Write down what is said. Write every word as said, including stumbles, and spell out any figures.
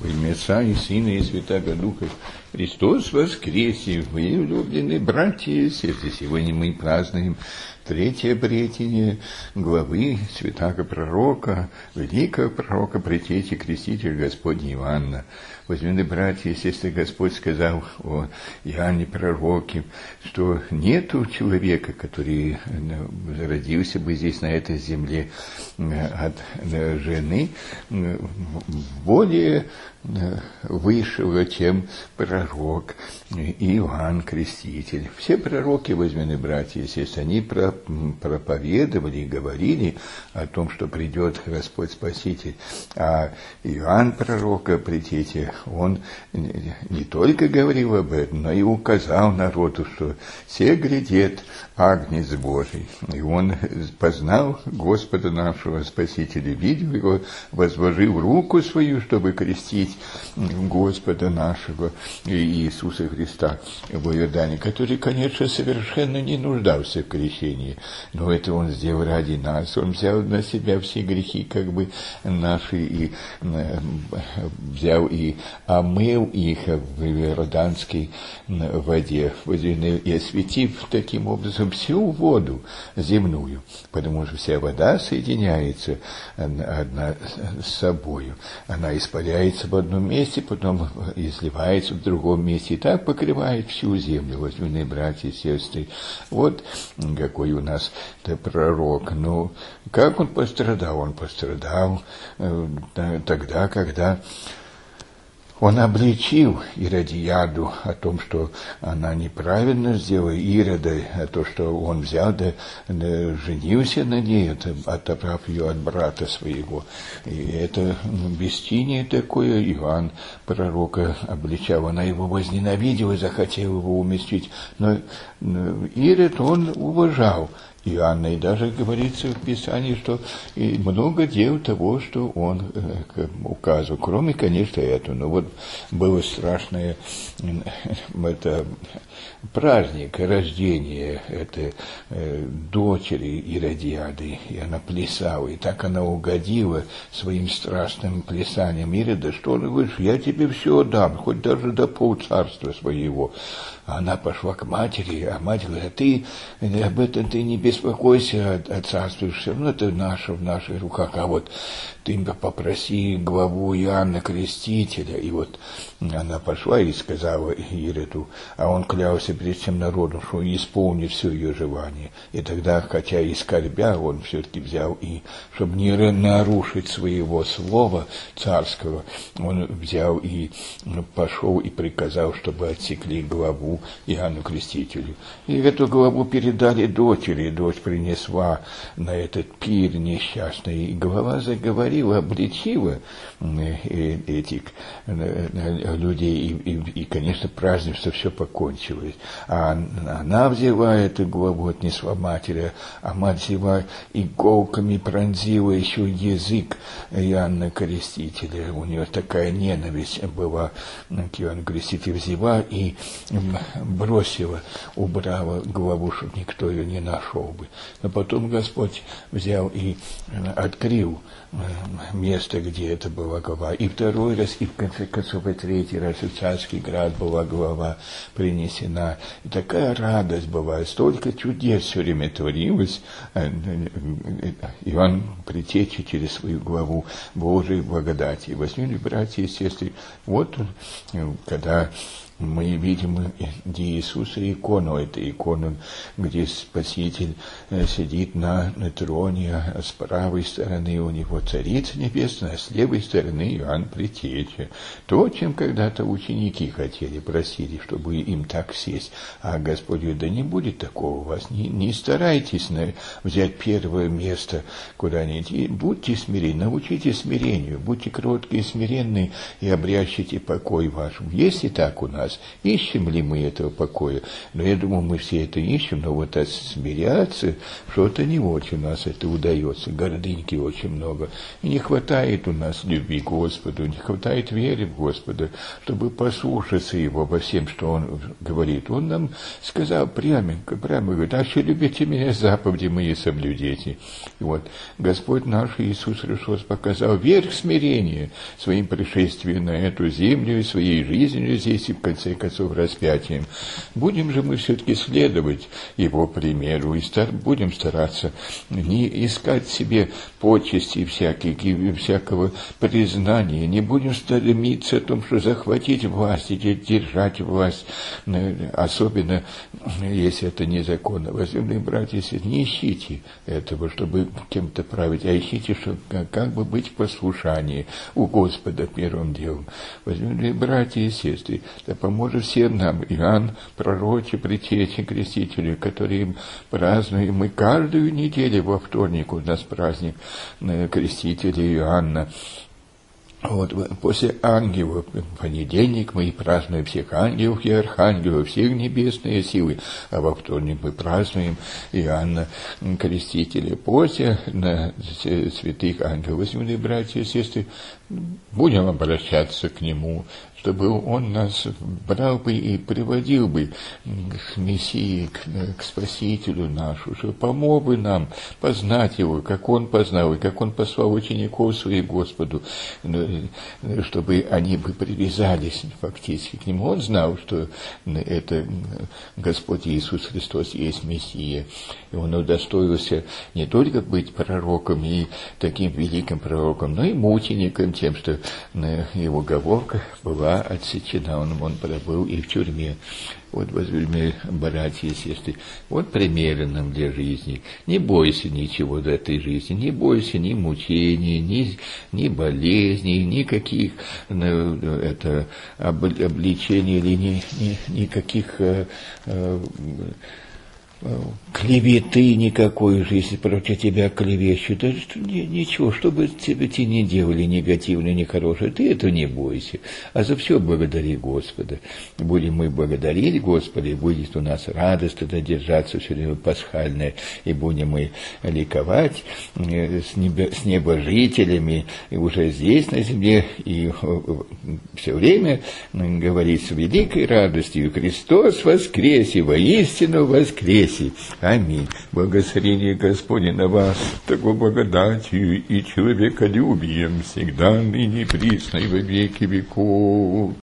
Во имя Отца и Сына и Святаго Духа. Христос воскресе! Мои влюбленные братья и сестры, сегодня мы празднуем третье обретение главы святаго пророка, великого пророка, Предтечи Крестителя Господня Иоанна. Возлюбленные братья и сестры, Господь сказал о Иоанне Пророке, что нету человека, который родился бы здесь, на этой земле, от жены, более высшего, чем пророк Иоанн Креститель. Все пророки, возлюбленные братья и сестры, они проповедовали и говорили о том, что придет Господь Спаситель. А Иоанн Пророка, Предтеча, он не только говорил об этом, но и указал народу, что «се глядит Агнец Божий». И он познал Господа нашего Спасителя, видел его, возложил руку свою, чтобы крестить Господа нашего Иисуса Христа в Иордане, который, конечно, совершенно не нуждался в крещении, но это он сделал ради нас. Он взял на себя все грехи, как бы наши, и взял и омыл их в иорданской воде, и осветив таким образом всю воду земную, потому что вся вода соединяется одна с собою. Она испаряется в одном месте, потом изливается в другом месте, и так покрывает всю землю. Возлюбленные братья и сестры, вот какой у нас пророк. Ну, как он пострадал? Он пострадал тогда, когда он обличил Иродиаду о том, что она неправильно сделала, Ирода, о том, что он взял, да, да женился на ней, отобрав ее от брата своего. И это бестиние такое. Иоанн Пророка обличал, она его возненавидела, захотела его уместить. Но Ирод он уважал Иоанна, и даже говорится в Писании, что много дел того, что он указывал, кроме, конечно, этого. Но вот было страшное это, праздник рождения этой дочери Иродиады, и она плясала, и так она угодила своим страшным плясанием. Ирода, что он говорит, я тебе все дам, хоть даже до полцарства своего. Она пошла к матери, а мать говорит, а ты об этом ты не беспокойся о, о царстве, все равно это наше, в наших руках, а вот ты попроси главу Иоанна Крестителя. И вот она пошла и сказала Ироду, а он клялся перед всем народом, что исполнит все ее желание. И тогда, хотя и скорбя, он все-таки взял, и чтобы не нарушить своего слова царского, он взял и пошел и приказал, чтобы отсекли главу Иоанну Крестителю. И эту главу передали дочери, дочь принесла на этот пир несчастный, и глава заговорила, обличила этих людей, и, и, и, конечно, празднество все покончилось. А она взяла эту главу, отнесла матери, а мать взяла иголками, пронзила еще язык Иоанна Крестителя. У нее такая ненависть была к Иоанну Крестителю, взяла и бросила, убрала главу, чтобы никто ее не нашел бы. Но потом Господь взял и открыл место, где это была глава. И второй раз, и в конце концов, и третий раз в Царский град была глава принесена. И такая радость была, столько чудес все время творилось. Иоанн Предтеча через свою главу Божией благодати. Возьмите, братья и сестры, вот он, когда мы видим Иисуса икону, это икона, где Спаситель сидит на, на троне, а с правой стороны у него Царица Небесная, а с левой стороны Иоанн Предтеча. То, чем когда-то ученики хотели, просили, чтобы им так сесть. А Господь говорит, да не будет такого у вас, не, не старайтесь на, взять первое место куда-нибудь, будьте смиренны, научитесь смирению, будьте кроткие и смиренные, и обрящите покой вашему. Есть и так у нас. нас. Ищем ли мы этого покоя? Но я думаю, мы все это ищем, но вот смиряться, что-то не очень у нас это удается. Гордыньки очень много. И не хватает у нас любви к Господу, не хватает веры в Господа, чтобы послушаться Его во всем, что Он говорит. Он нам сказал пряменько, прямо говорит: а что любите меня, заповеди мои соблюдите. И вот Господь наш Иисус Христос показал верх смирения своим пришествием на эту землю и своей жизнью здесь, и в конце концов распятием. Будем же мы все-таки следовать Его примеру и стар, будем стараться не искать себе почести всяких, и всякого признания, не будем стремиться о том, что захватить власть или держать власть, особенно если это незаконно. Возлюбленные братья, не ищите этого, чтобы кем-то править, а ищите, чтобы как бы быть в послушании у Господа первым делом. Возлюбленные братья и сестры, да поможет всем нам Иоанн, пророче, предтечи крестителю, которые празднуем мы каждую неделю во вторник, у нас праздник крестителя Иоанна. Вот, после ангелов, в понедельник мы празднуем всех ангелов и архангелов, всех небесные силы, а во вторник мы празднуем Иоанна Крестителя. После на святых ангелов, возлюбленные братья и сестры, будем обращаться к Нему, чтобы Он нас брал бы и приводил бы к Мессии, к, к Спасителю нашу, чтобы помог бы нам познать Его, как Он познал, и как Он послал учеников своих Господу, чтобы они бы привязались фактически к Нему. Он знал, что это Господь Иисус Христос есть Мессия, и Он удостоился не только быть пророком и таким великим пророком, но и мучеником, тем, что его головка была отсечена, он, он пробыл и в тюрьме. Вот, возлюбленные братья и сестры, вот примеры нам для жизни. Не бойся ничего в этой жизни, не бойся ни мучений, ни, ни болезней, никаких это, обличений или ни, ни, никаких э, э, клеветы никакой же, если против тебя клевещут, да, что, ничего, что бы тебе те не делали негативно, нехорошее, ты этого не бойся, а за все благодари Господа. Будем мы благодарить Господа, и будет у нас радость тогда держаться все время пасхальное, и будем мы ликовать с, небо, с небожителями, и уже здесь на земле, и все время говорить с великой радостью: Христос воскресе, воистину воскресе. Аминь. Благословение Господне на вас, такой благодатью и человеколюбием всегда, ныне, присно и во веки веков.